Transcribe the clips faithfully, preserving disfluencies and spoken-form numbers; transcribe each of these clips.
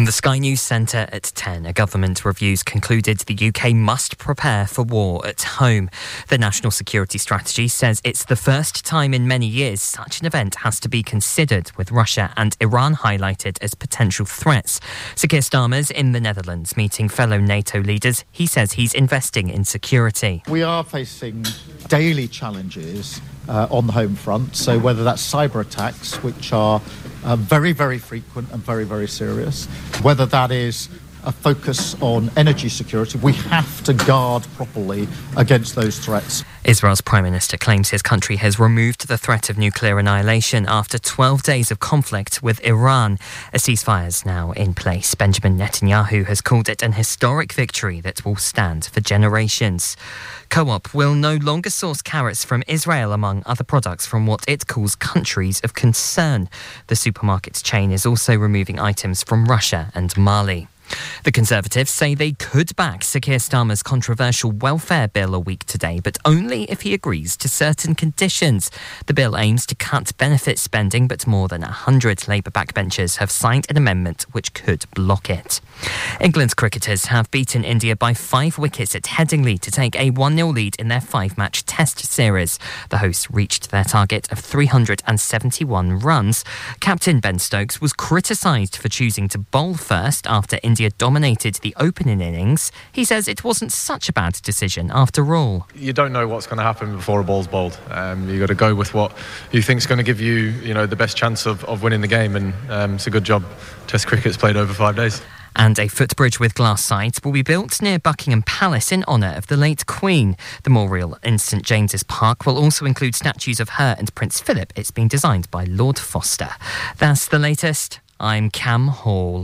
the Sky News Centre at ten, a government review's concluded the U K must prepare for war at home. The National Security Strategy says it's the first time in many years such an event has to be considered, with Russia and Iran highlighted as potential threats. Sir Keir Starmer's in the Netherlands meeting fellow NATO leaders. He says he's investing in security. We are facing daily challenges uh, on the home front, so whether that's cyber attacks, which are uh, very, very frequent and very, very serious, whether that is a focus on energy security, we have to guard properly against those threats. Israel's Prime Minister claims his country has removed the threat of nuclear annihilation after twelve days of conflict with Iran. A ceasefire is now in place. Benjamin Netanyahu has called it an historic victory that will stand for generations. Co-op will no longer source carrots from Israel, among other products, from what it calls countries of concern. The supermarkets chain is also removing items from Russia and Mali. The Conservatives say they could back Sir Keir Starmer's controversial welfare bill a week today, but only if he agrees to certain conditions. The bill aims to cut benefit spending, but more than one hundred Labour backbenchers have signed an amendment which could block it. England's cricketers have beaten India by five wickets at Headingley to take a one nil lead in their five-match test series. The hosts reached their target of three hundred seventy-one runs. Captain Ben Stokes was criticised for choosing to bowl first after India dominated the opening innings. He says it wasn't such a bad decision after all. You don't know what's going to happen before a ball's bowled. Um, you've got to go with what you think's going to give you, you know, the best chance of, of winning the game, and um, it's a good job. Test cricket's played over five days. And a footbridge with glass sides will be built near Buckingham Palace in honour of the late Queen. The memorial in St James's Park will also include statues of her and Prince Philip. It's been designed by Lord Foster. That's the latest. I'm Cam Hall.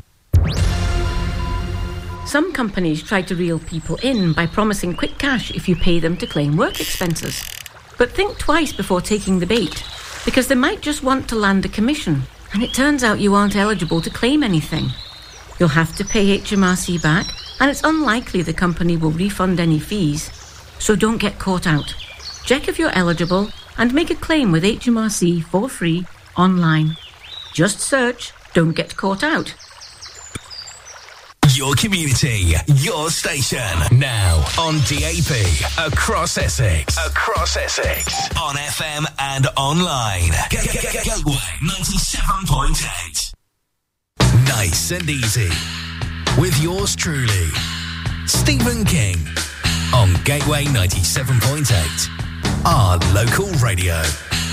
Some companies try to reel people in by promising quick cash if you pay them to claim work expenses. But think twice before taking the bait, because they might just want to land a commission, and it turns out you aren't eligible to claim anything. You'll have to pay H M R C back, and it's unlikely the company will refund any fees. So don't get caught out. Check if you're eligible and make a claim with H M R C for free online. Just search "Don't Get Caught Out." Your community, your station. Now on D A B, across Essex. Across Essex. On F M and online. Gateway ninety-seven point eight. Nice and easy. With yours truly, Stephen King. On Gateway ninety-seven point eight. Our local radio.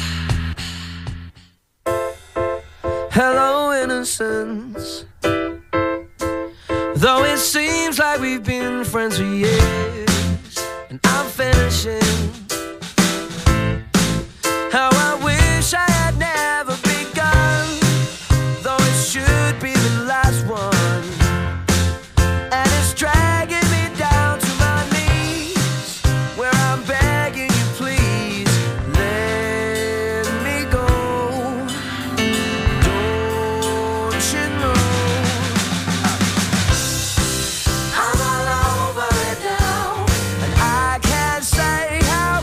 Hello, innocence. Though it seems like we've been friends for years, and I'm finishing. How I wish I had never begun, though it should be the last one. And it's dragging me down to my knees, where I'm begging you, please let me go. Don't you know? I'm all over it now, and I can't say how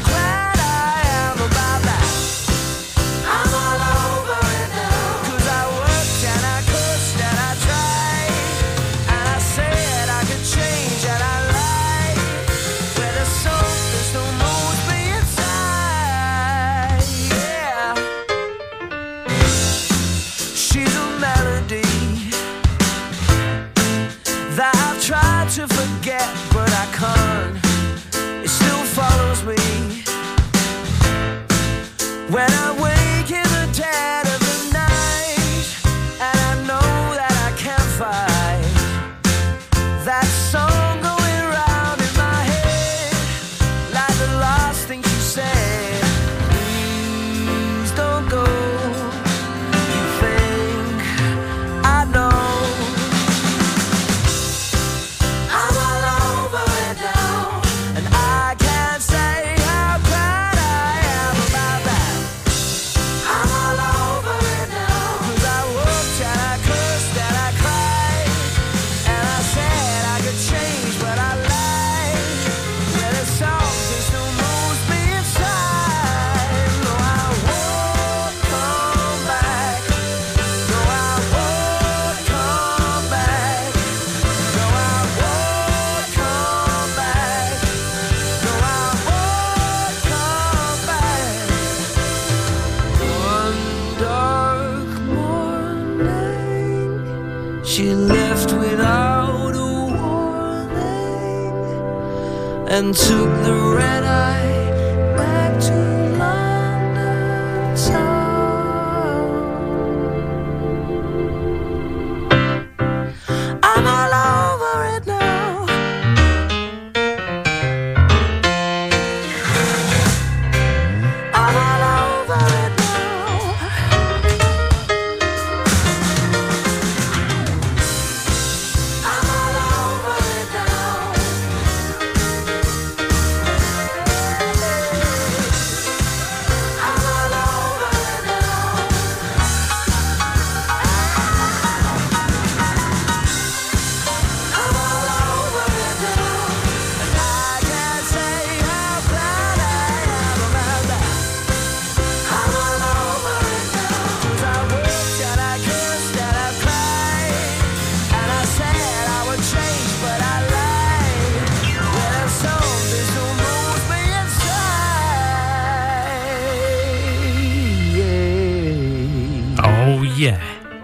She left without a warning and took the red eye back to London town. I'm all over it now. I'm all over it now. I'm all over it now. I'm all over it now. I'm all over it now. And I can't say how proud I am about that. I'm all over it now. 'Cause I worked and I cursed and I cried, and I said I would change, but I lied. Well, there's something still moves me inside. Oh, yeah.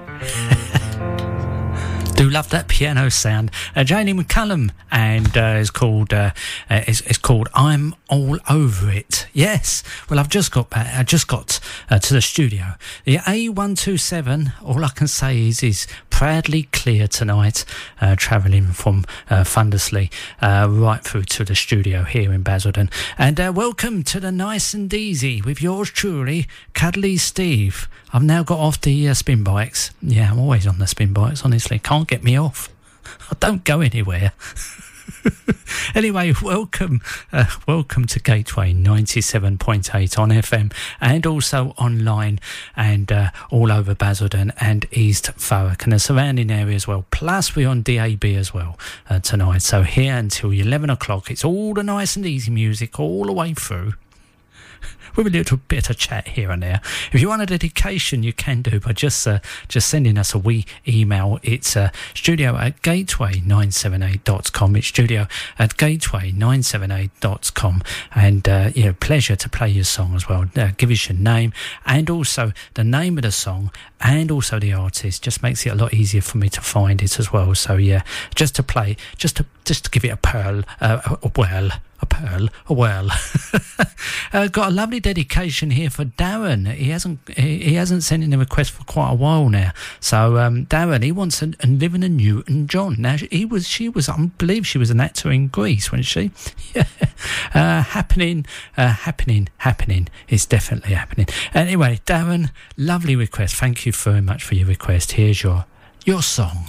Do love that piano sound. Uh, Janie McCullum, and uh, it's called uh, uh, it's, it's called I'm All Over It. Yes. Well, I've just got back, I just got uh, to the studio. The A one two seven. All I can say is is proudly clear tonight, uh, travelling from uh, Fundersley uh, right through to the studio here in Basildon. And uh, welcome to the Nice and Easy with yours truly, Cuddly Steve. I've now got off the uh, spin bikes. Yeah, I'm always on the spin bikes, honestly. Can't get me off. I don't go anywhere. Anyway, welcome uh, welcome to Gateway ninety-seven point eight on F M and also online and uh, all over Basildon and East Thurrock and the surrounding area as well. Plus we're on D A B as well uh, tonight. So here until eleven o'clock, it's all the nice and easy music all the way through. With a little bit of chat here and there. If you want a dedication, you can do by just uh, just sending us a wee email. It's uh, studio at gateway nine seven eight dot com. It's studio at gateway nine seven eight dot com. And uh, yeah, pleasure to play your song as well. Uh, give us your name and also the name of the song and also the artist. Just makes it a lot easier for me to find it as well. So yeah, just to play, just to just to give it a pearl, uh, a well. A pearl, a well. uh, got a lovely dedication here for Darren. He hasn't he, he hasn't sent in a request for quite a while now. So um, Darren, he wants a, a Living in Newton John. Now he was she was I believe she was an actor in Greece, wasn't she? Yeah. Uh, happening, uh, happening, happening. It's definitely happening. Anyway, Darren, lovely request. Thank you very much for your request. Here's your your song.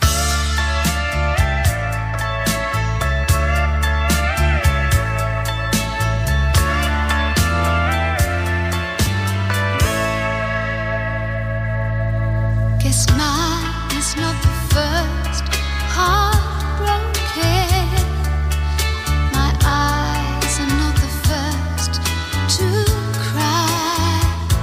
Guess mine is not the first heartbroken. My eyes are not the first to cry.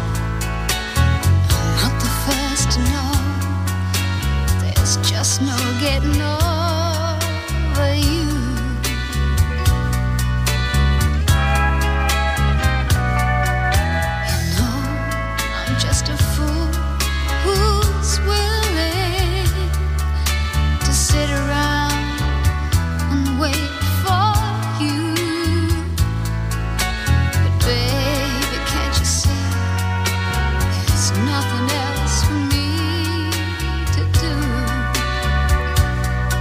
I'm not the first to know. There's just no getting over you. You know, I'm just a fool who's willing to sit around and wait for you. But baby, can't you see there's nothing else for me to do?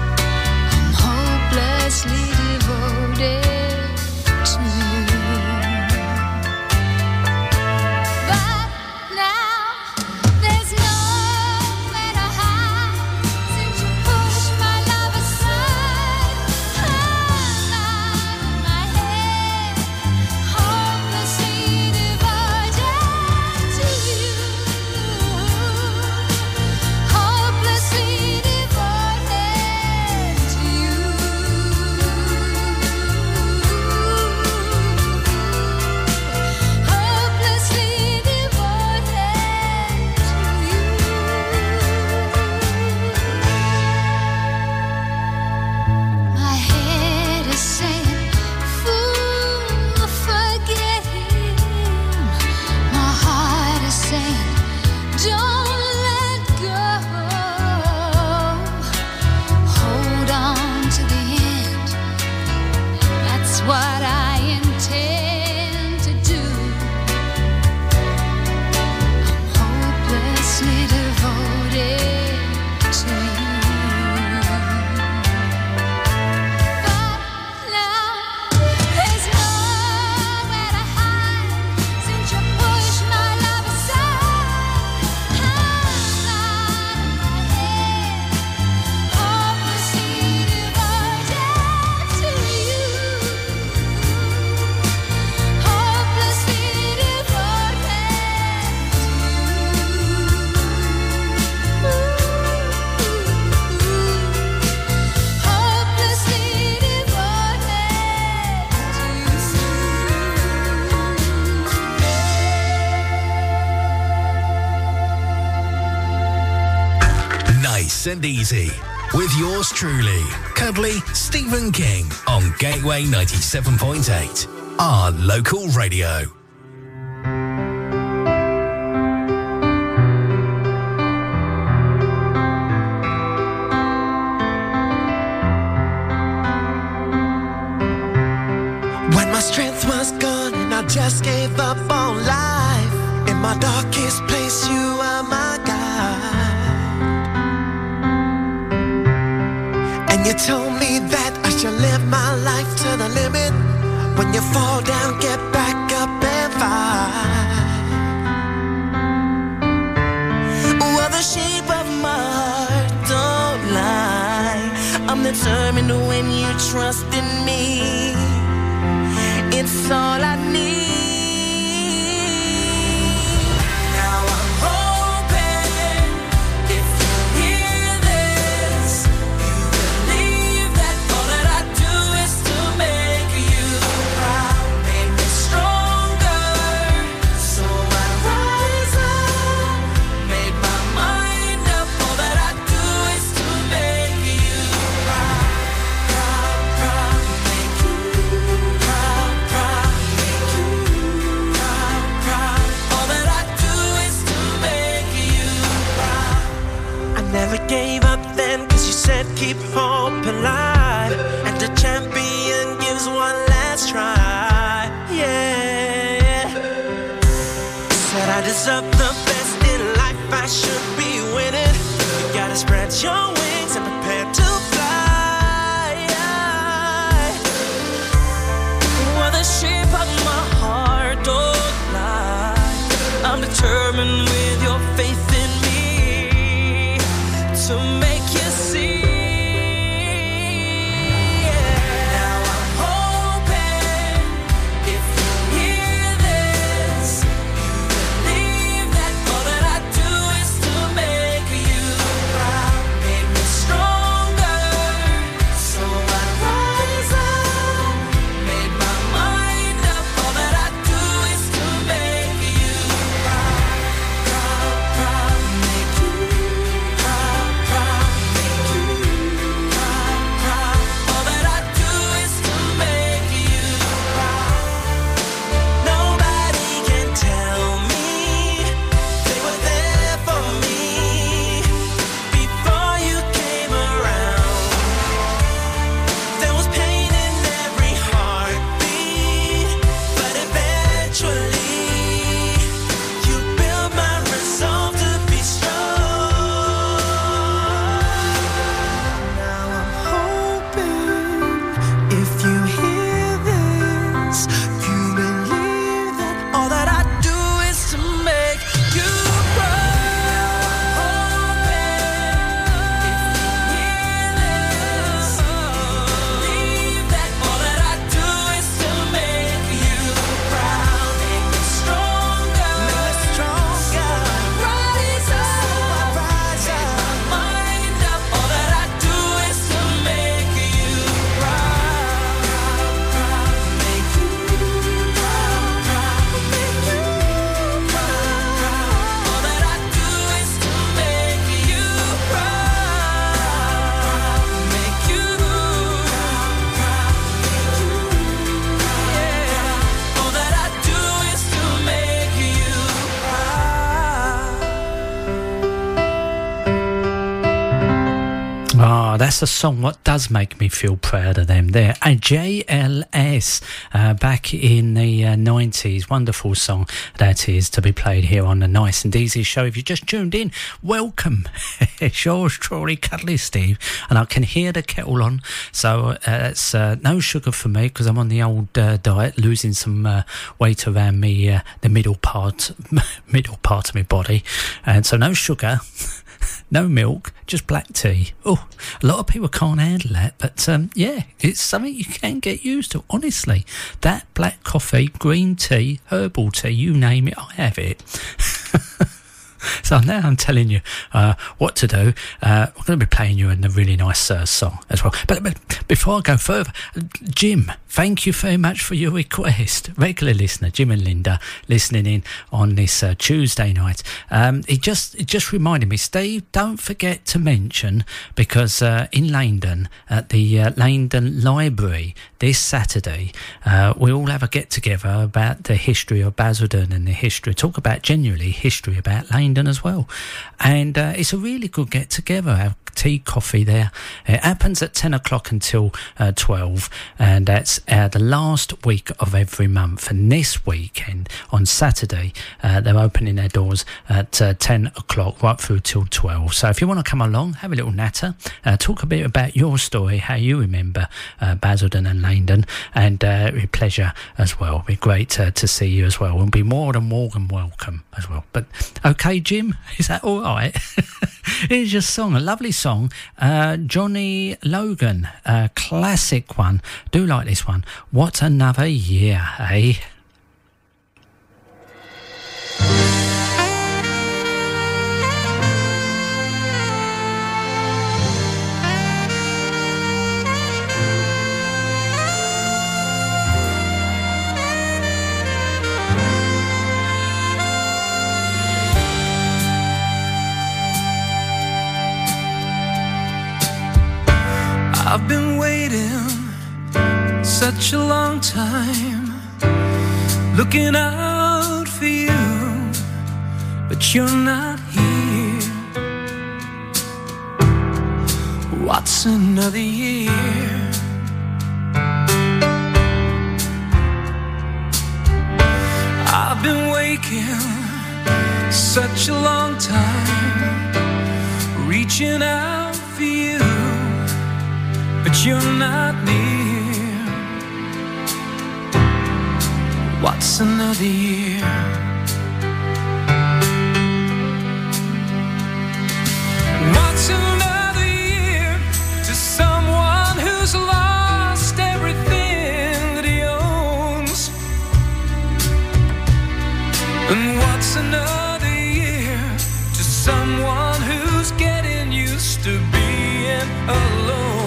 and easy. With yours truly, cuddly Stephen King on Gateway ninety-seven point eight, our local radio. When my strength was gone and I just gave up on life, in my darkest place you are my guide. And you told me that I should live my life to the limit. When you fall down, get back up and fight. Well, the shape of my heart don't lie. I'm determined when you trust in me. It's all I need. Now I'm hoping if you hear this, you believe that all that I do is to make you proud, make me stronger. So I rise up, made my mind up. All that I do is to make you proud, proud, proud, make you proud. Never gave up then, cause you said keep hope alive. And the champion gives one last try. Yeah. Said I deserve the best in life, I should be winning. You gotta spread your wings and prepare to fly. Well, the shape of my heart don't lie. I'm determined with your faith in me to make you see. Now I'm hoping if you hear this, you believe that all that I do is to make you proud, make me stronger. So I rise up, made my mind up. All that I do is to make you proud, proud, proud, make you proud, proud, make you proud, proud. All that I do is to make you proud. Nobody can tell me they were there for me before you came around. There was pain in every heartbeat, but eventually you built my resolve to be strong. Now I'm hoping if you hear this, you believe that all that I do is to make you proud. Hoping if you hear this, you believe that all that I do is to make you proud, make me stronger, make me stronger. Rise up, rise up, mind up. All that I do is to make you proud, proud, proud, make you proud, proud, make you proud, proud. All that I do is to make you proud, make you proud, proud, make you yeah. All that I do is to make you proud. Ah, that's a song what does make me feel proud of them there. A J L S uh, back in the uh, nineties. Wonderful song that is to be played here on the Nice and Easy show. If you just tuned in, welcome. It's yours truly, Cuddly Steve, and I can hear the kettle on. So uh, it's uh, no sugar for me because I'm on the old uh, diet, losing some uh, weight around me, uh, the middle part, middle part of my body, and so no sugar. No milk, just black tea. Oh, a lot of people can't handle that, but um, yeah, it's something you can get used to, honestly. That black coffee, green tea, herbal tea, you name it, I have it. So now I'm telling you uh, what to do. Uh, I'm going to be playing you a really nice uh, song as well. But, but before I go further, Jim, thank you very much for your request. Regular listener, Jim and Linda, listening in on this uh, Tuesday night. Um, it just it just reminded me, Steve, don't forget to mention, because uh, in Leighton, at the uh, Leighton Library this Saturday, uh, we all have a get-together about the history of Basildon and the history, talk about generally history about Leighton as well. And uh, it's a really good get-together. Have tea, coffee there. It happens at ten o'clock until uh, twelve, and that's uh, the last week of every month. And this weekend, on Saturday, uh, they're opening their doors at uh, ten o'clock right through till twelve. So if you want to come along, have a little natter, uh, talk a bit about your story, how you remember uh, Basildon and Leighton, and uh, with pleasure as well. It'd be great uh, to see you as well. We'll be more than more than welcome as well. But okay, Jim, is that all right? Here's your song, a lovely song, uh, Johnny Logan, a classic one. Do like this one. What Another Year, eh? I've been waiting such a long time, looking out for you, but you're not here. What's another year? I've been waking such a long time, reaching out for you, but you're not near. What's another year? What's another year to someone who's lost everything that he owns? And what's another year to someone who's getting used to being alone?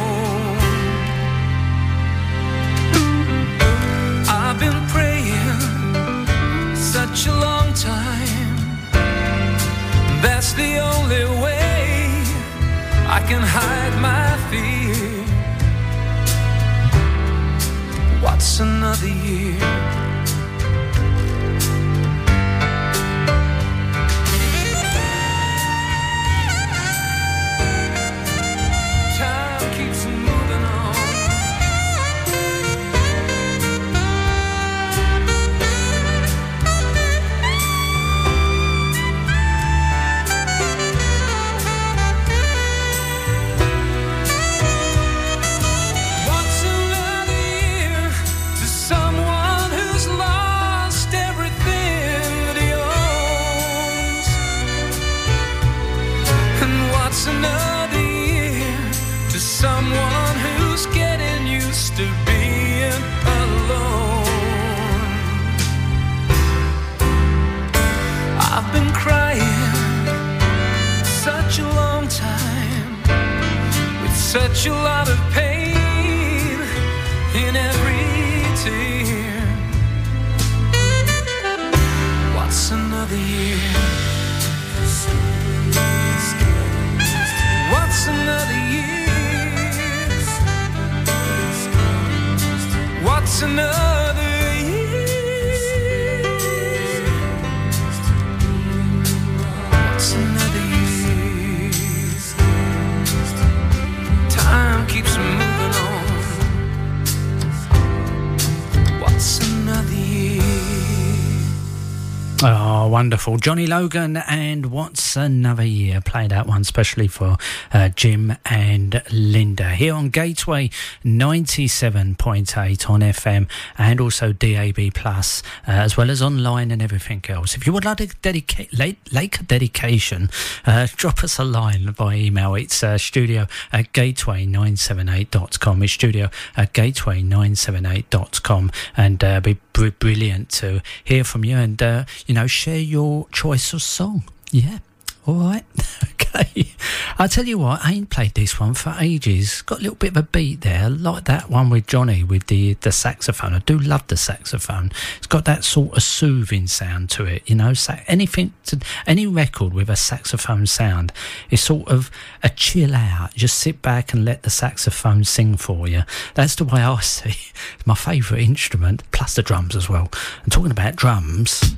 I've been praying such a long time, that's the only way I can hide my fear. What's another year? Time keeps moving on. What's another year to someone who's getting used to being alone? I've been crying such a long time, with such a lot of pain in every tear. What's another year? What's another year? What's another year? What's another year? Time keeps moving on. What's another year? Oh, wonderful. Johnny Logan and What's Another Year. Play that one especially for uh, Jim and Linda here on Gateway ninety-seven point eight on F M and also D A B Plus, uh, as well as online and everything else. If you would like to dedicate, like a dedication, uh, drop us a line by email. It's uh, studio at gateway nine seven eight dot com. It's studio at gateway nine seven eight dot com, and uh, be br- brilliant to hear from you and, uh, you know, share your choice of song. Yeah. all right? Okay. I tell you what, I ain't played this one for ages. Got a little bit of a beat there, like that one with Johnny with the, the saxophone. I do love the saxophone. It's got that sort of soothing sound to it, you know. Sa- anything, to, any record with a saxophone sound is sort of a chill out. Just sit back and let the saxophone sing for you. That's the way I see it. It's my favourite instrument, plus the drums as well. And talking about drums...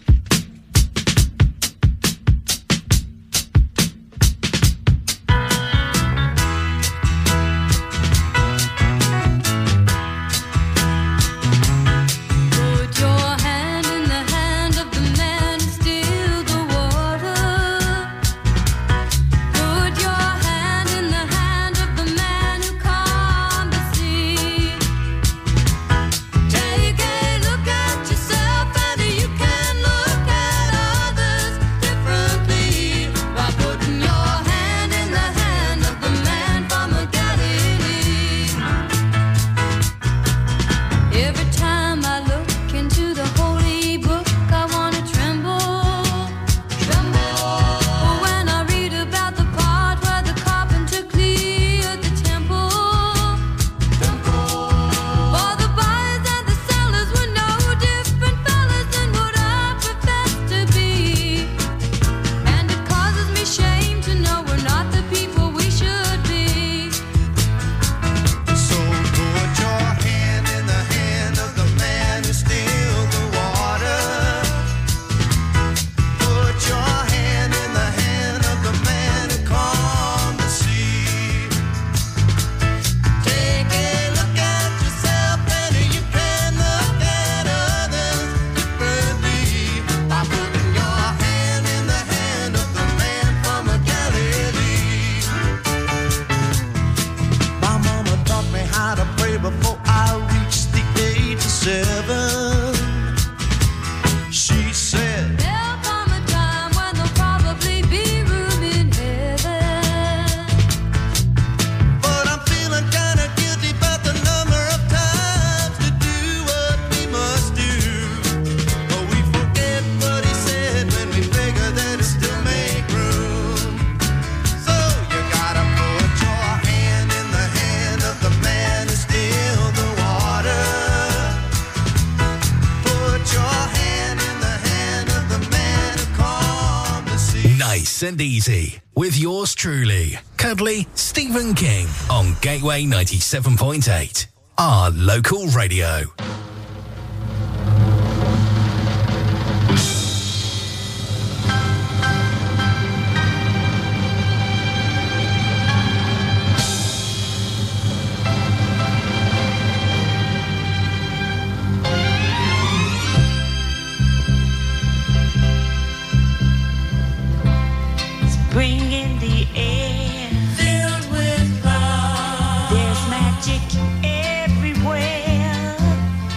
And easy with yours truly, cuddly Stephen King on Gateway ninety-seven point eight, our local radio. Everywhere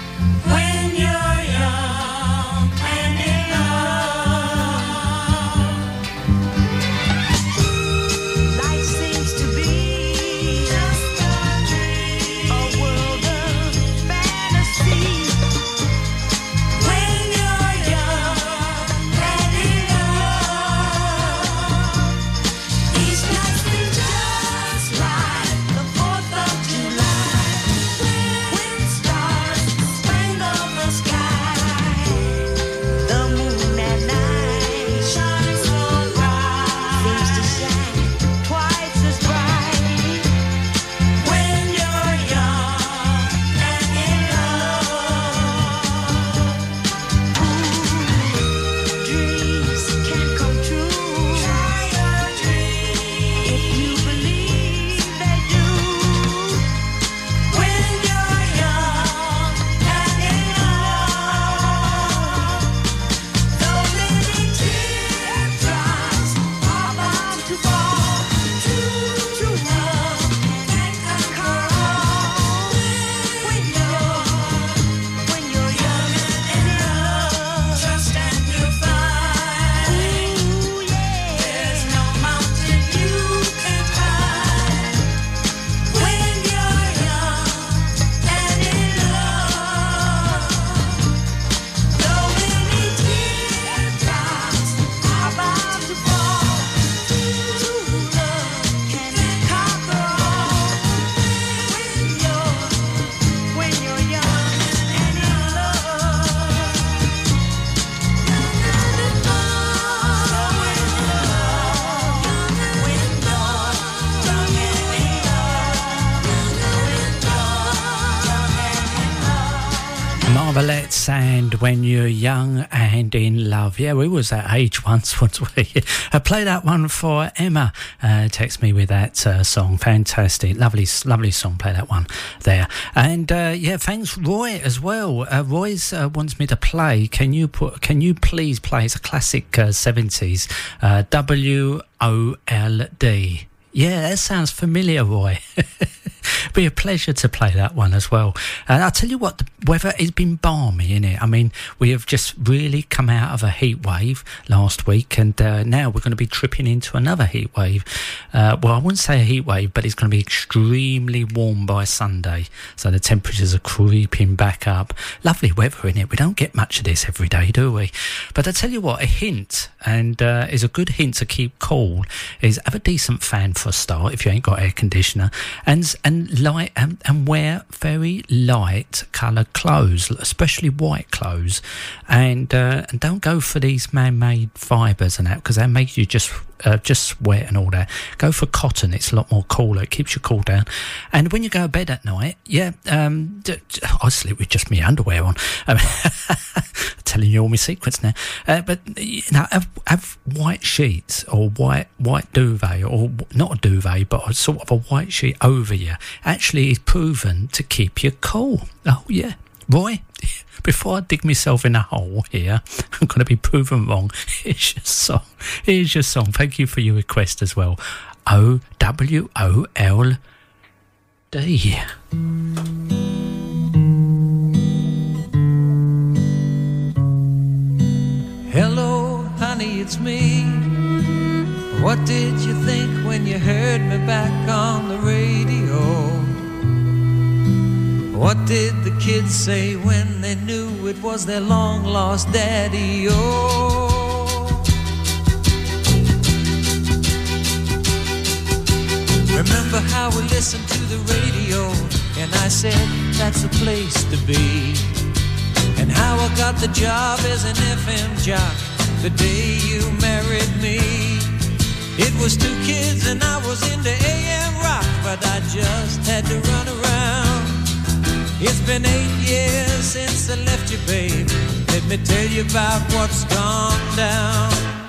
Marvelettes and When You're Young and in Love. Yeah, we was that age once, wasn't we? I play that one for Emma. Uh, text me with that uh, song. Fantastic. Lovely, lovely song. Play that one there. And uh, yeah, thanks Roy as well. Uh, Roy uh, wants me to play. Can you put? Can you please play? It's a classic uh, seventies. Uh, W O L D. Yeah, that sounds familiar, Roy. Be a pleasure to play that one as well. And I'll tell you what, the weather has been balmy, innit? I mean, we have just really come out of a heat wave last week, and uh, now we're going to be tripping into another heat wave. Uh, well, I wouldn't say a heat wave, but it's going to be extremely warm by Sunday. So the temperatures are creeping back up. Lovely weather, innit? We don't get much of this every day, do we? But I tell you what, a hint, and uh, is a good hint to keep cool, is have a decent fan for a start if you ain't got air conditioner, and and light and, and wear very light coloured clothes, especially white clothes, and uh, and don't go for these man-made fibres and that, because that makes you just uh, just sweat and all that. Go for cotton; it's a lot more cooler. It keeps you cool down. And when you go to bed at night, yeah, um, d- d- I sleep with just my underwear on. Um, telling you all my secrets now. Uh, but you know, have, have white sheets or white white duvet, or not a duvet, but a sort of a white sheet over you. Actually, is proven to keep you cool. Oh yeah, Roy. Before I dig myself in a hole here, I'm going to be proven wrong. Here's your song. Here's your song. Thank you for your request as well. O W O L D. Hello, honey, it's me. What did you think when you heard me back on the radio? What did the kids say when they knew it was their long-lost daddy? Oh, remember how we listened to the radio, and I said that's the place to be. And how I got the job as an F M jock the day you married me. It was two kids and I was into A M rock, but I just had to run around. It's been eight years since I left you, babe. Let me tell you about what's gone down.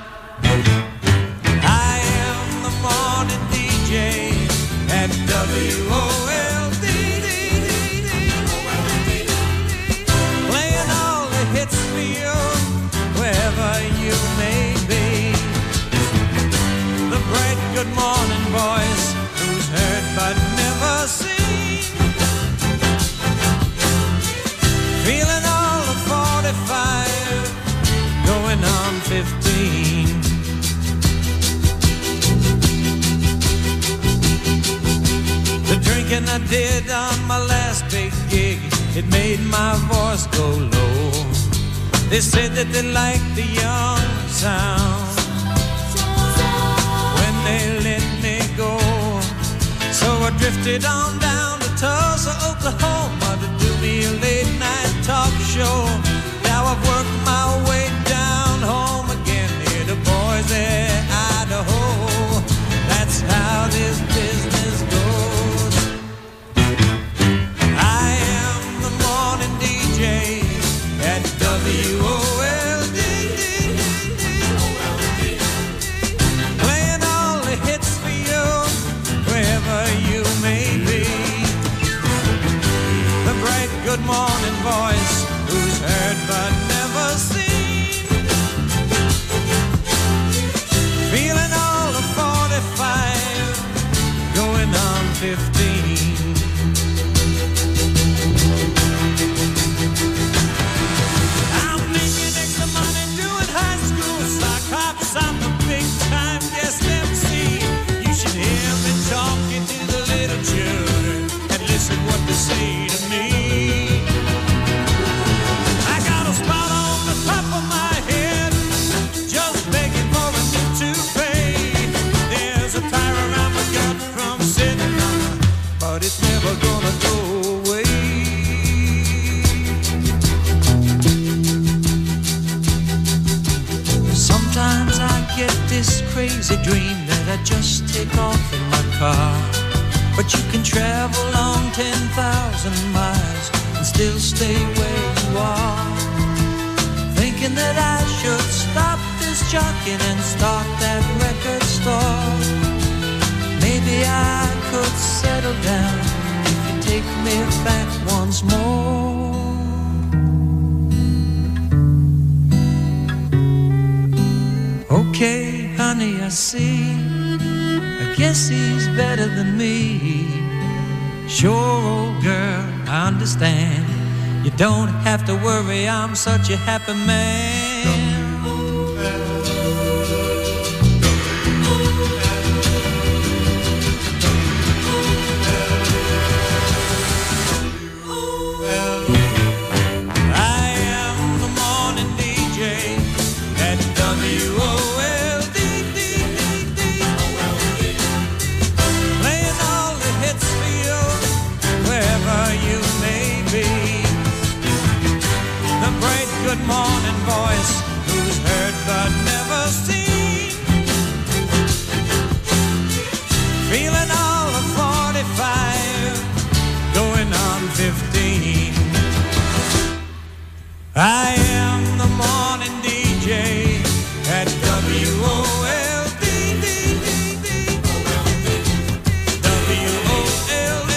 I am the morning D J at W O L D, playing all the hits for you, wherever you may be. The bright good morning voice, who's heard but never seen. Feeling all of forty-five, going on fifteen. The drinking I did on my last big gig, it made my voice go low. They said that they liked the young sound when they let me go. So I drifted on down to Tulsa, Oklahoma to do me a late night talk show. Now I've worked my way down home again near to Boise, Idaho. That's how this business goes. I am the morning D J at W O L D, playing all the hits for you, wherever you may be. The bright good morning voice, who's heard but never seen. Feeling all of forty-five, going on fifteen. I'm making extra money doing high school sock hops. I'm a big time guest M C. You should hear me talking to the little children and listen what they say to me. I got a spot on the top of my head, just begging for a new toupee. There's a tire around my gut from sitting on it, but it's never gonna go away. Sometimes I get this crazy dream that I just take off in my car. But you can travel on ten thousand miles and still stay where you are. Thinking that I should stop this jockeying and start that record store. Maybe I could settle down if you take me back once more. Okay, honey, I see. I guess he's better than me. Sure, old girl, I understand. You don't have to worry, I'm such a happy man. I am the morning D J at W O L D D D, playing all the hits for you wherever you may be. The bright good morning voice who's heard but never seen, feeling all of forty-five going on fifteen. I am the morning D J at W O L D D D, W O L D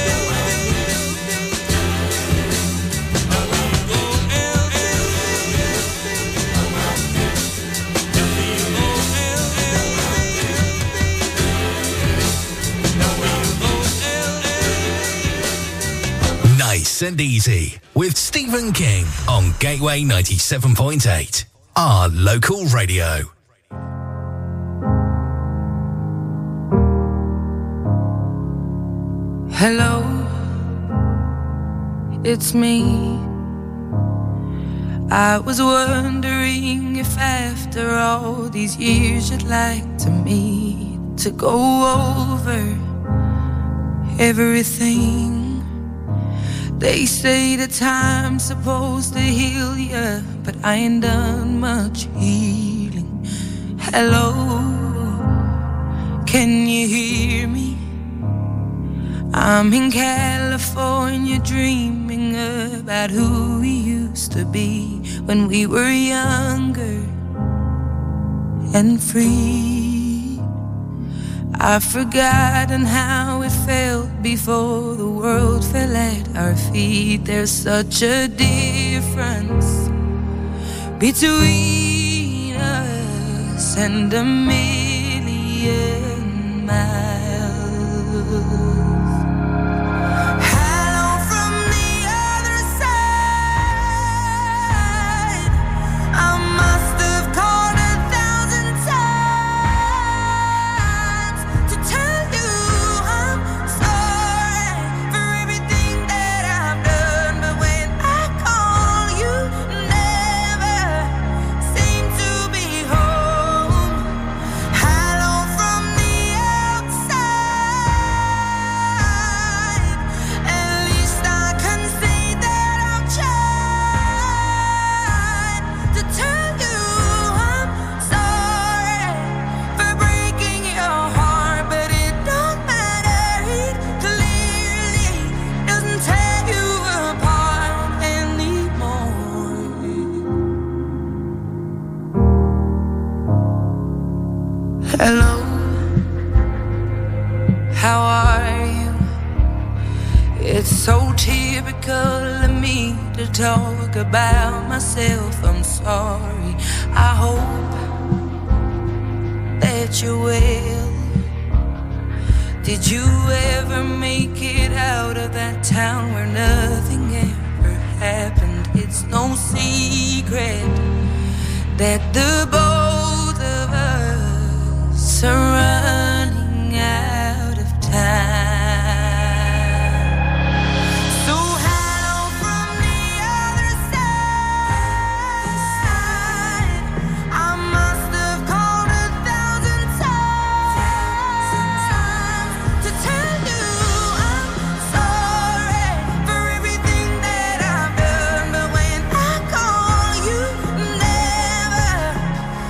Nice and Easy with Stephen King on Gateway ninety-seven point eight, our local radio. Hello, it's me. I was wondering if after all these years you'd like to meet to go over everything. They say the time's supposed to heal ya, but I ain't done much healing. Hello, can you hear me? I'm in California dreaming about who we used to be when we were younger and free. I've forgotten how it felt before the world fell at our feet. There's such a difference between us and a million miles. Hello from the other side. I must have called a thousand times to tell you I'm sorry for everything that I've done, but when I call you never seem to be home. Hello from the outside. At least I can say that I've tried to tell you I'm sorry for breaking your heart, but it don't matter. It clearly doesn't tear you apart anymore. Hello, how are you? It's so typical of me to talk about myself. I'm sorry. I hope that you're well. Did you ever make it out of that town where nothing ever happened? It's no secret that the both of us are running out of time. So hello from the other side. I must have called a thousand times to tell you I'm sorry for everything that I've done, but when I call you never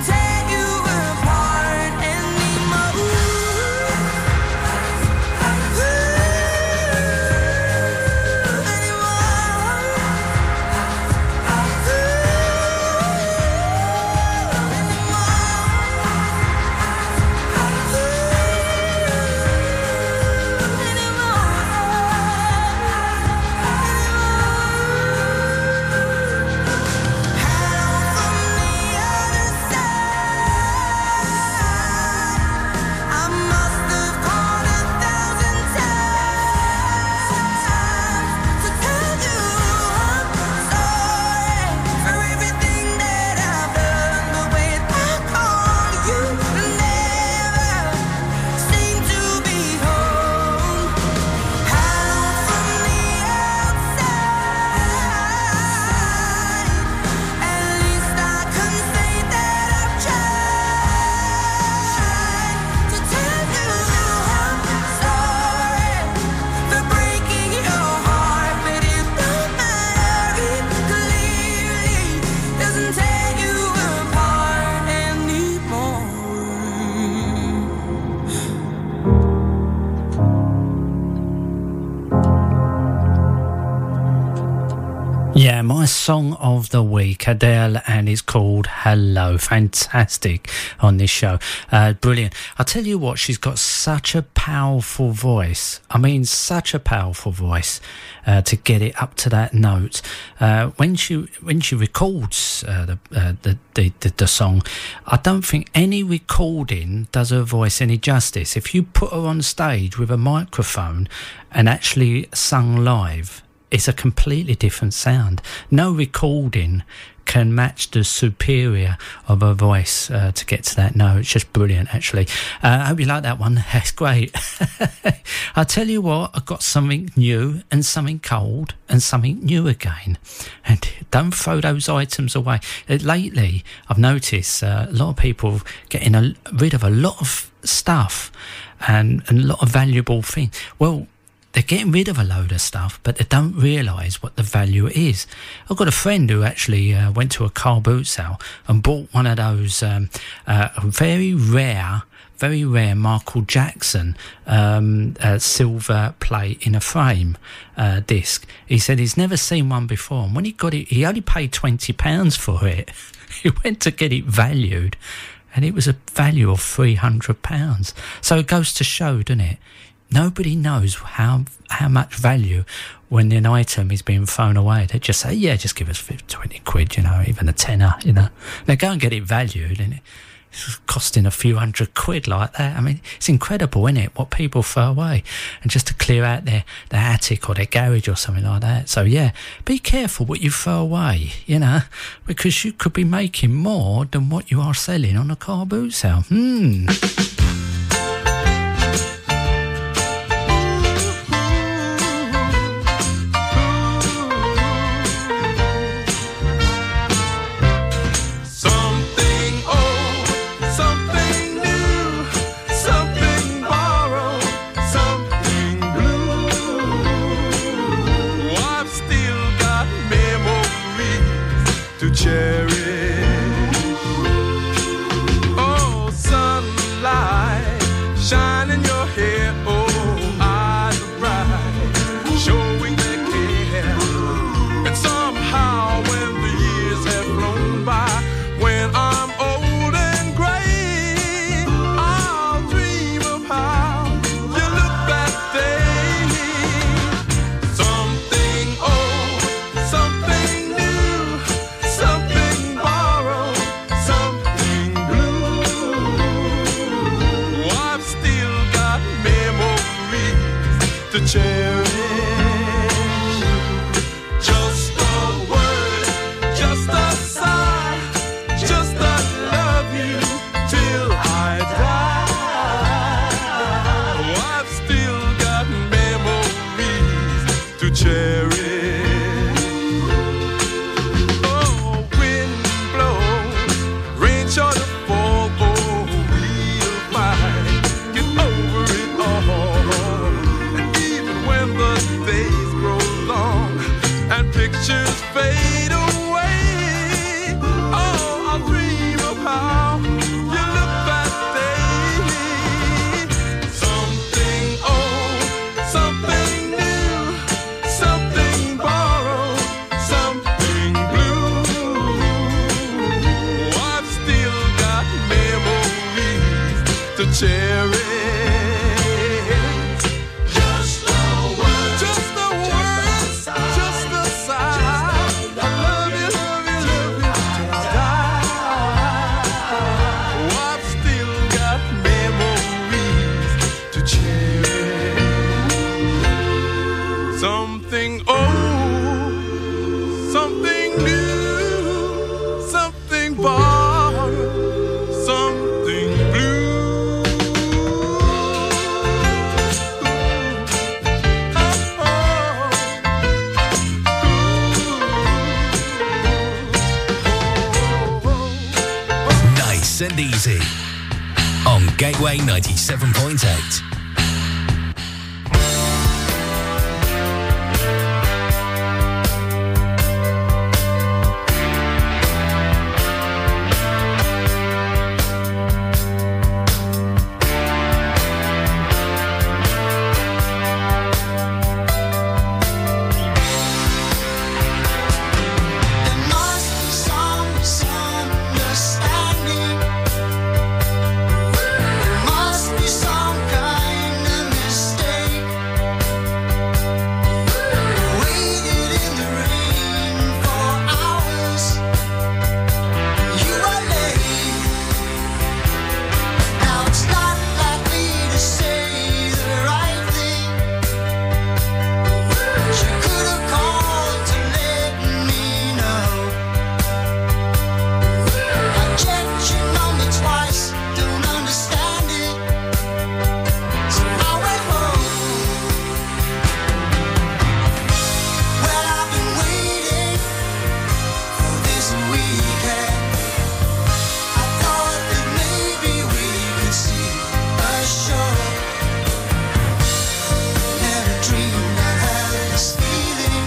Yeah, my song of the week, Adele, and it's called Hello. Fantastic on this show. Uh, brilliant. I'll tell you what, she's got such a powerful voice. I mean, such a powerful voice uh, to get it up to that note. Uh, when she when she records uh, the, uh, the, the, the the song, I don't think any recording does her voice any justice. If you put her on stage with a microphone and actually sung live, it's a completely different sound. No recording can match the superior of her voice uh, to get to that note. It's just brilliant, actually. Uh, I hope you like that one. It's great. I'll tell you what, I've got something new and something cold and something new again. And don't throw those items away. Uh, lately, I've noticed uh, a lot of people getting a, rid of a lot of stuff and, and a lot of valuable things. Well, they're getting rid of a load of stuff, but they don't realise what the value is. I've got a friend who actually uh, went to a car boot sale and bought one of those um, uh, very rare, very rare Michael Jackson um, uh, silver plate in a frame uh, disc. He said he's never seen one before, and when he got it, he only paid twenty pounds for it. He went to get it valued, and it was a value of three hundred pounds. So it goes to show, doesn't it? Nobody knows how how much value when an item is being thrown away. They just say, yeah, just give us twenty quid, you know, even a tenner, you know. They go and get it valued and it's costing a few hundred quid like that. I mean, it's incredible, isn't it, what people throw away. And just to clear out their, their attic or their garage or something like that. So, yeah, be careful what you throw away, you know, because you could be making more than what you are selling on a car boot sale. Hmm. Something cherish. Just a word, just a word, just a sigh. I love you, love you, love you till I die. Oh, I've still got memories to cherish. Something old, something new, something borrowed, something blue. Nice and easy on Gateway ninety-seven point eight. There must be some misunderstanding. There must be some kind of mistake. Waited in the rain for hours. You were late. Now it's not like me to say the right thing. You could have called to let me know. I checked your number twice, don't understand it. So I went home. Well, I've been waiting for this weekend. I thought that maybe we could see a show. Never dreamed I'd have this feeling.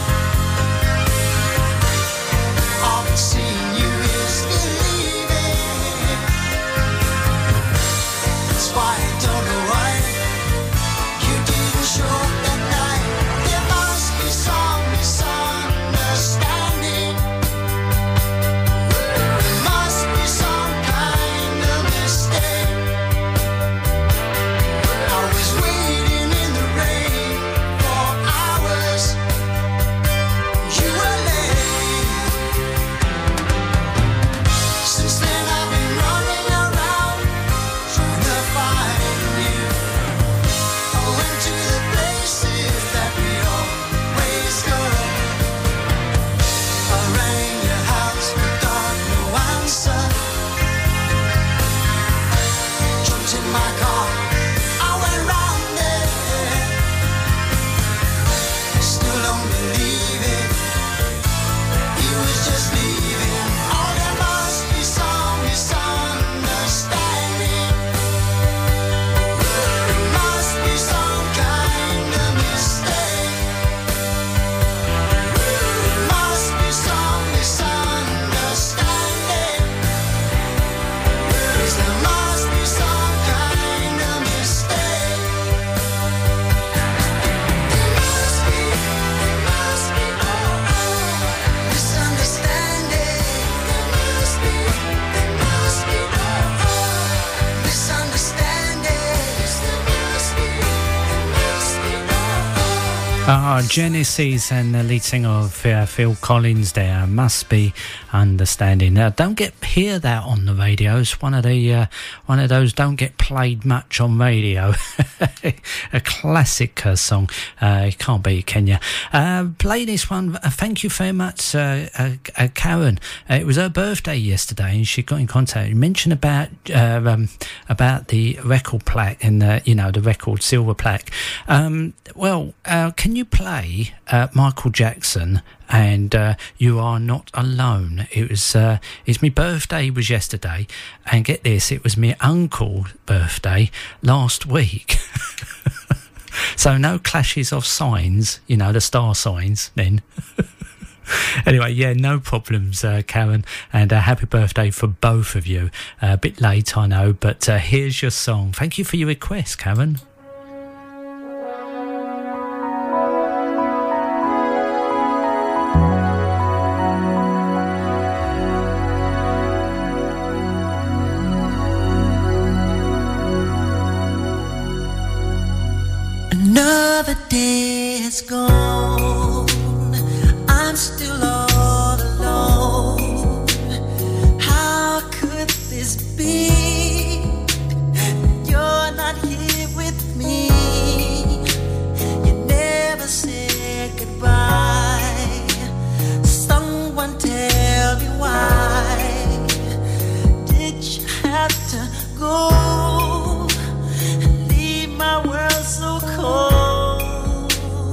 All but seeing you is believing. That's why I don't know why you didn't show up that night. There must be some misunderstanding. There must be some kind of mistake. I was waiting in the rain for hours. You were late. Since then I've been running around trying to find you. I went to the places that we always go. I rang your house but got no answer. Jumped in my car, I went round there. Still don't believe it. He was just leaving. Oh, there must be some misunderstanding. There must be some kind of mistake. There must be some misunderstanding. Yes, there must be some kind of mistake. There must be, there must be, oh, oh, misunderstanding. There must be, there must be, oh, oh, misunderstanding. Yes, there must be, there must be, oh, oh. Ah, Genesis and the lead singer of uh, Phil Collins there, Must Be Understanding. Now, don't get hear that on the radio. It's one of the uh, one of those don't get played much on radio. A classic uh, song. Uh, it can't beat, can you? Uh, play this one. Uh, thank you very much, uh, uh, uh, Karen. Uh, it was her birthday yesterday, and she got in contact. You mentioned about uh, um, about the record plaque and the, you know, the record silver plaque. Um, well, uh, can you play uh, Michael Jackson and uh, You Are Not Alone? It was uh, it's my birthday was yesterday, and get this, it was my uncle's birthday last week. So no clashes of signs, you know, the star signs then. Anyway, yeah, no problems, uh, Karen, and uh, happy birthday for both of you. Uh, a bit late, I know, but uh, here's your song. Thank you for your request, Karen. Another day has gone. I'm still all alone. How could this be? You're not here with me. You never said goodbye. Someone tell me why did you have to go and leave my world so cold?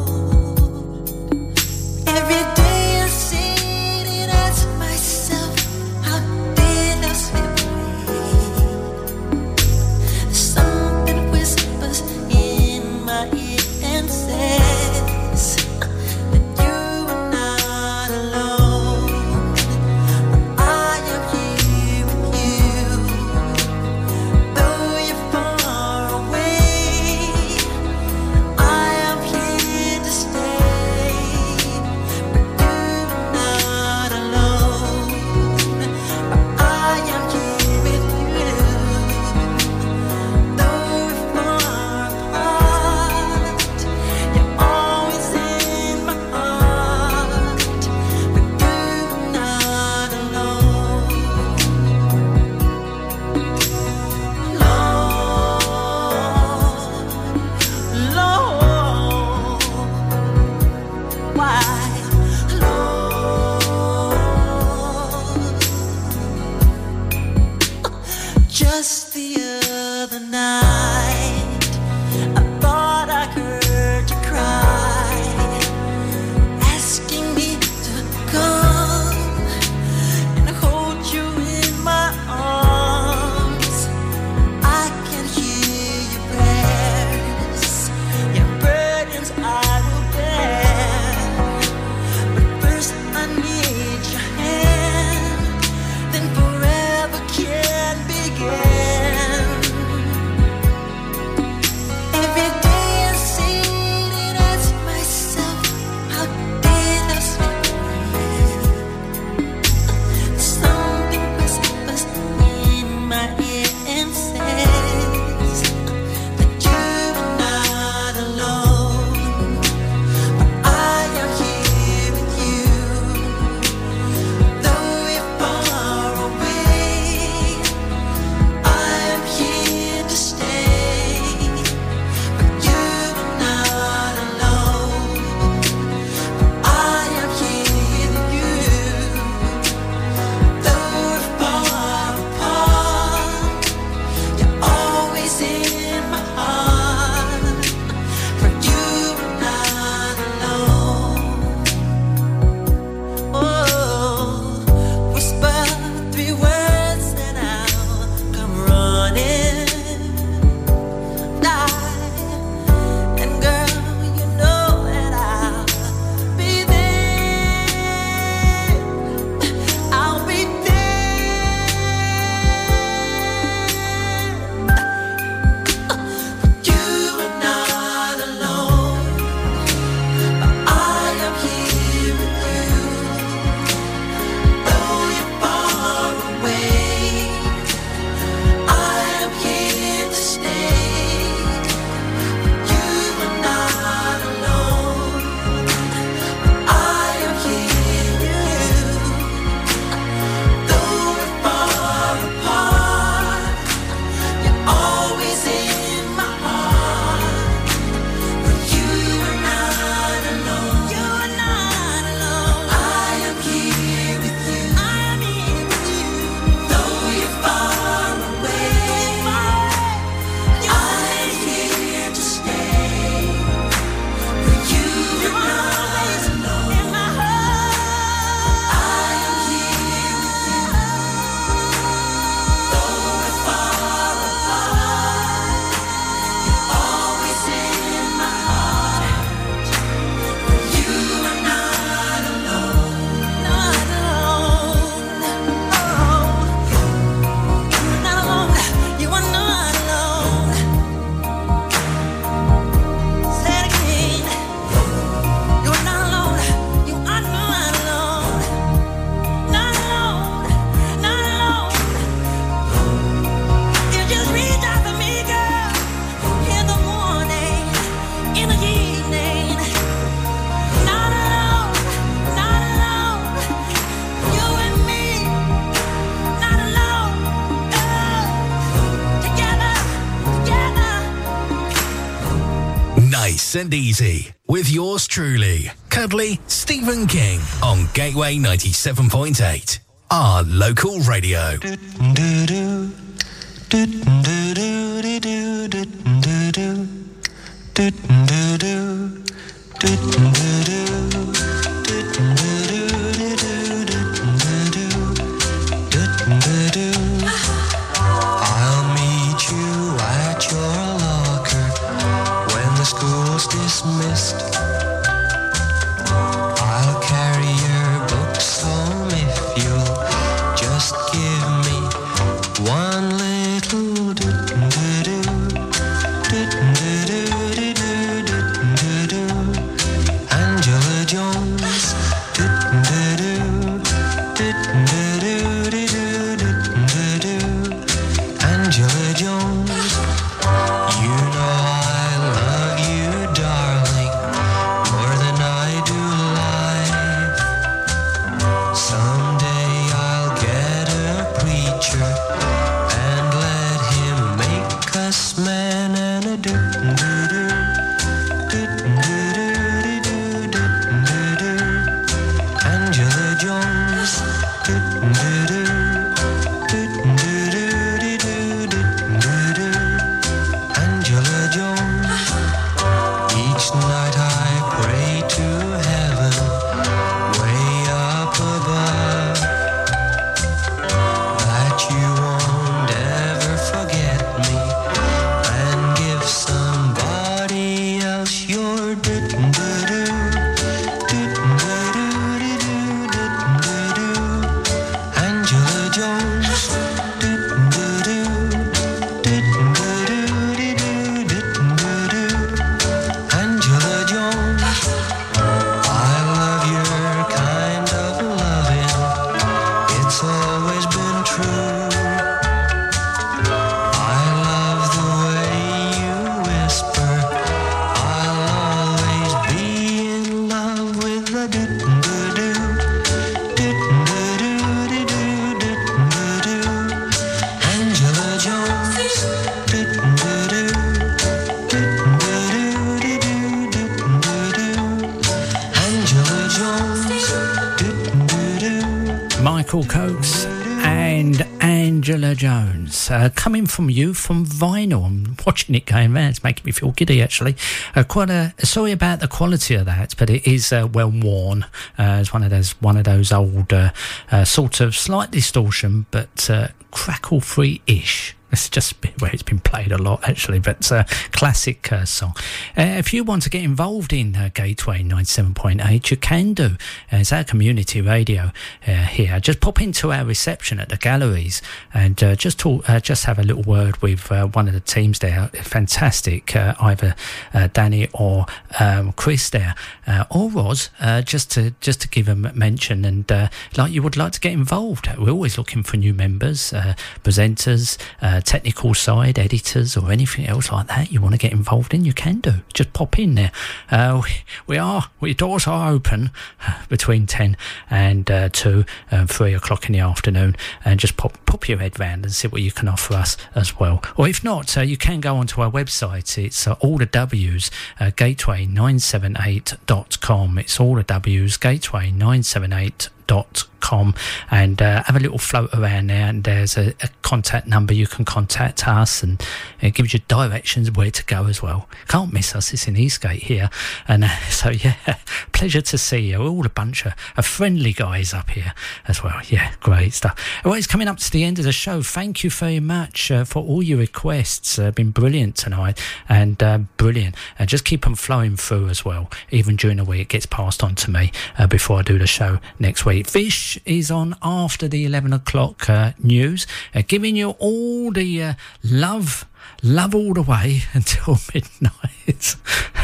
Every day I sit and ask myself, how did I slip away? Something whispers in my ear and says that you are not alone. I am here with you, though you're far away. I am here to stay, but you're not alone. I am here with you, though we're far apart. You're always in my heart, but you're not alone. Lord, Lord, why, Lord? Just the other night, I thought I heard you cry, asking me to come and hold you in my arms. I can hear your prayers, your burdens I will bear. But first I need your hand, then forever can begin. Nice and easy with yours truly, cuddly Stephen King on Gateway ninety-seven point eight, our local radio. I'll meet you at your locker when the school's dismissed. I'll carry your books home if you'll just give me one little do-do-do, do-do-do-do-do-do-do. Angela Jones, do-do-do, do-do-do-do-do-do. Angela Jones, you know I love you, darling, more than I do life. Someday I'll get a preacher and let him make us man and a do-do-do, do-do-do-do-do-do-do. Angela Jones, do-do-do. Angela Jones, each night I pray to heaven, way up above, that you won't ever forget me and give somebody else your do-do-do, do-do-do-do-do-do. Angela Jones, do-do-do, do-do-do-do-do-do. Angela Jones, I love your kind of loving, it's always been true. I love the way you whisper, I'll always be in love with the do-do-do, do-do-do-do-do-do-do. Angela Jones, do-do-do, do-do-do-do-do-do-do. Angela Jones, do-do-do. Michael Coates and Angela Jones, uh, coming from you from vinyl. I'm watching it going round. It's making me feel giddy, actually. Uh, quite a sorry about the quality of that, but it is uh, well worn. Uh, it's one of those one of those old uh, uh, sort of slight distortion, but uh, crackle free ish. It's just a bit where it's been played a lot, actually, but uh, classic uh, song. Uh, if you want to get involved in uh, Gateway ninety-seven point eight, you can do. Uh, it's our community radio uh, here. Just pop into our reception at the galleries and uh, just talk, uh, just have a little word with uh, one of the teams there. Fantastic, uh, either uh, Danny or um, Chris there, uh, or Roz, uh, just to just to give a mention and uh, like you would like to get involved. We're always looking for new members, uh, presenters, uh, technical side, editors, or anything else like that you want to get involved in, you can do. Just pop in there. Uh, we, we are, we doors are open uh, between ten and uh, two, um, three o'clock in the afternoon, and just pop pop your head round and see what you can offer us as well. Or if not, uh, you can go onto our website. It's uh, all the W's, uh, gateway nine seven eight dot com. It's all the W's, gateway nine seven eight dot com, and uh, have a little float around there, and there's a, a contact number you can contact us, and it gives you directions where to go as well. Can't miss us. It's in Eastgate here, and uh, so yeah, pleasure to see you. We're all a bunch of, of friendly guys up here as well. Yeah, great stuff. Well, it's coming up to the end of the show. Thank you very much uh, for all your requests. Uh, been brilliant tonight, and uh, brilliant, and just keep them flowing through as well. Even during the week, it gets passed on to me uh, before I do the show next week. Vish is on after the eleven o'clock uh, news, uh, giving you all the uh, love, love all the way until midnight.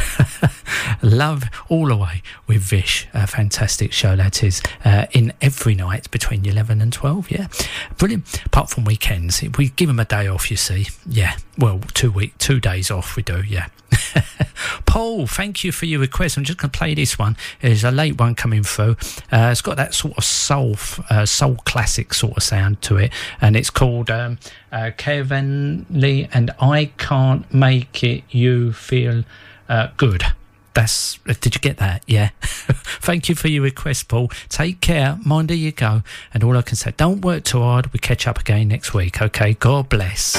Love all the way with Vish. A fantastic show that is, uh, in every night between eleven and twelve. Yeah, brilliant. Apart from weekends, we give them a day off, you see. Yeah, well, two week, two days off we do. Yeah. Paul, thank you for your request. I'm just going to play this one. There's a late one coming through. Uh, it's got that sort of soul, uh, soul classic sort of sound to it, and it's called um, uh, Kevin Lee and I Can't Make It You Feel uh, Good. That's. Did you get that? Yeah. Thank you for your request, Paul. Take care. Mind where you go. And all I can say, don't work too hard. We catch up again next week. Okay. God bless.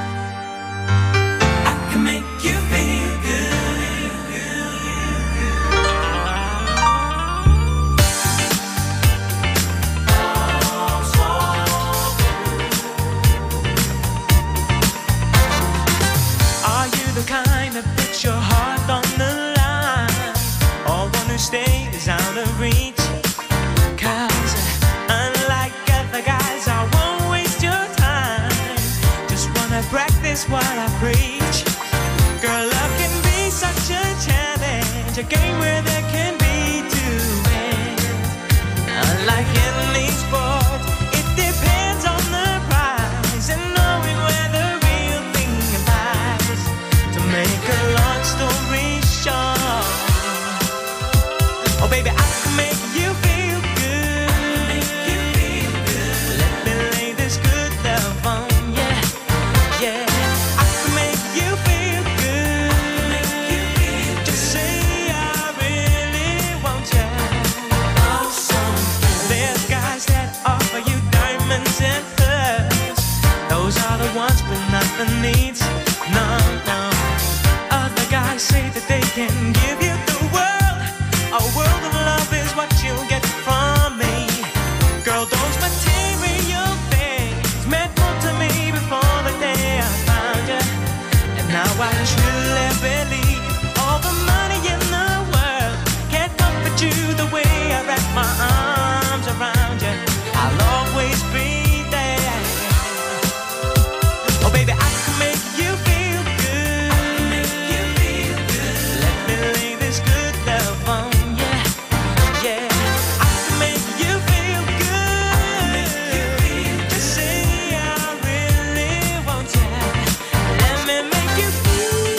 I can make you feel Are you the kind that puts your heart on the line, or one who stays out of reach? 'Cause unlike other guys, I won't waste your time. Just wanna practice what I preach. Girl, love can be such a challenge, a game where there can be two ends. Unlike any sport, it depends on the prize and knowing where the real thing lies. To make a long story short, oh baby, I can make you feel good. Let me lay this good love on ya. Yeah, I can make you feel good. Just say I really want ya. There's guys that offer you diamonds and pearls. Those are the ones with nothing needs. No, no. Other guys say that they can give you the world. A world of love is what you'll get from me. Girl, those material things meant more to me before the day I found you. And now I truly believe all the money in the world can't comfort you the way I wrap my arms around you. I'll always be there. Oh baby, I can make you feel good. Let me lay this good love on ya. Yeah, I can make you feel good. Just say I really want ya. Let me make you feel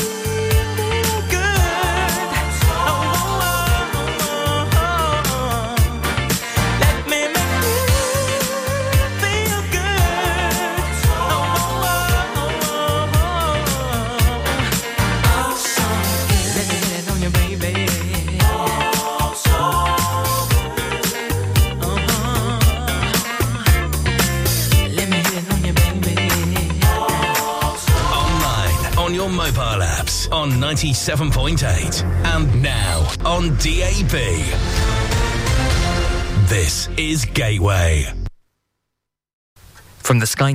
good. Oh, oh, oh, oh, oh. Let me make you feel good. Oh, oh, oh, oh, oh. Let me hit it on you, baby. Oh, so Let me hit it on you, baby. Online, on your mobile apps, on ninety-seven point eight, and now on D A B. This is Gateway. From the Sky